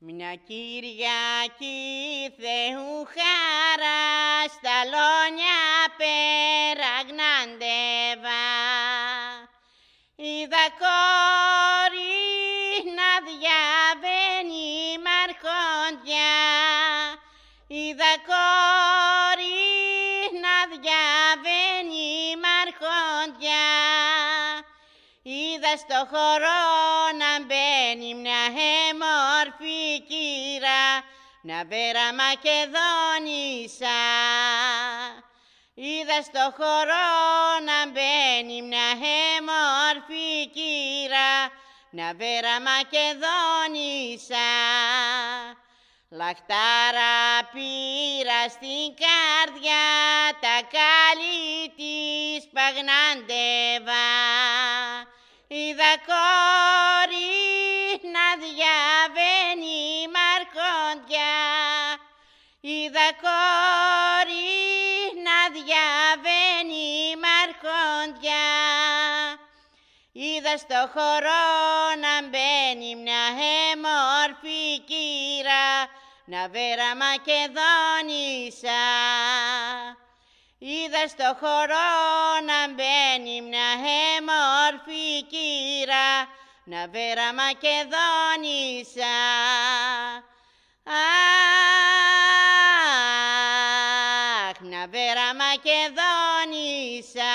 Μια Κυριακή Θεού χαρά στα λόνια πέρα γνάντευα. Είδα κόρη να διαβαίνει μ' αρχόντια. Είδα κόρη να διαβαίνει μ' αρχόντια. Είδα στο χώρο να μπαίνει μια έμορφη κύρα, μια βέρα Μακεδόνισσα. Είδα στο χώρο να μπαίνει μια έμορφη κύρα, μια βέρα Μακεδόνισσα. Λαχτάρα πήρα στην καρδιά, τα κάλλη της παγνάντευα. Είδα κόρη να διαβαίνει μ' αρχόντια. Είδα κόρη να διαβαίνει μ' αρχόντια. Είδα στο χώρο να μπαίνει μια έμορφη κύρα, μια βέρα Μακεδόνισσα. Είδα στο χώρο να μπαίνει μια έμορφη κύρα, μια βέρα Μακεδόνισσα. Αχ, μια βέρα Μακεδόνισσα.